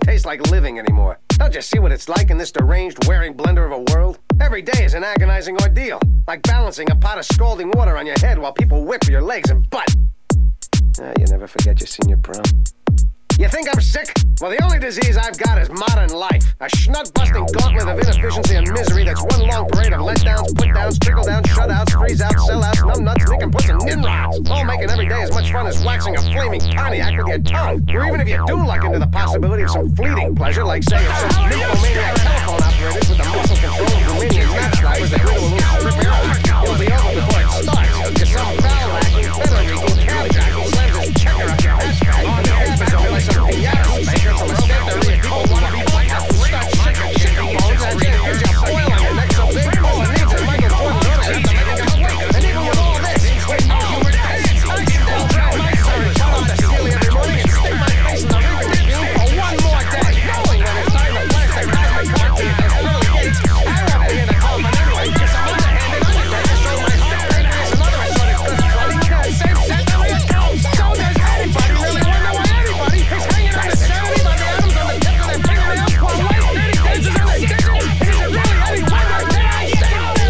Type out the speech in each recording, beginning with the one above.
taste like living anymore. Don't you see what it's like in this deranged, wearing blender of a world? Every day is an agonizing ordeal, like balancing a pot of scalding water on your head while people whip your legs and butt. You never forget your senior prom. You think I'm sick? Well, the only disease I've got is modern life. A schnut-busting gauntlet of inefficiency and misery that's one long parade of letdowns, put-downs, trickle-downs, shutouts, freeze-outs, sellouts, numbnuts, nick-and-puts, and nimrods. All making every day as much fun as waxing a flaming Pontiac with your tongue. Or even if you do luck into the possibility of some fleeting pleasure, like, say, if some nymphomaniac telephone operators with the muscle control of Romanian knot-stoppers that go to a little strip it'll be over before it starts. You're some foul-lacking, feather-reeking cab jack who slams his checker up your hatchback. On the cab is only like some piano maker from a state that really people want to be like a start shaking chicken bones at you. You're just spoiling your neck so big. All it needs is Michael Jordan to have to make it complete. And even with all this, with no humor pants, I can still grab my courage, come out to steal every morning and stick my face in the rear view for one more day, knowing that it's time to blast that cosmic cartoon at early gates. I won't be in the coffin anyway, because I'm underhanded undertaker, so my stepdad is another assorted good flooding. Same sentiment. So does anybody really wonder why everybody is hanging on the 70 by the atoms on the tip of their fingernails while white lady dances on the stitches? And is it really any wonder that I get to my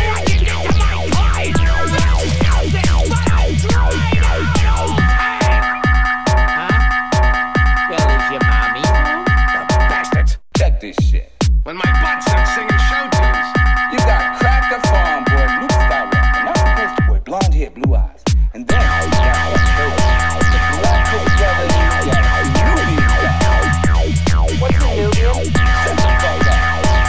Well, is your mommy? The bastards. Check this shit. When my butt starts singing show tunes. You got Cracker Farm boy Luke Skywalker, not the poster boy, blonde hair, blue eyes. And then you got the Black Pussy Brother, you got Nubian guy. What's the Nubian? Shut the fuck up.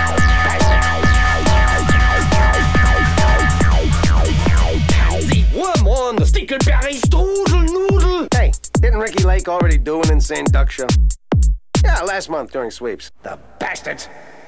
One on the Stickleberry Strudel Noodle. Hey, didn't Ricky Lake already do an insane duck show? Yeah, last month during sweeps. The bastards.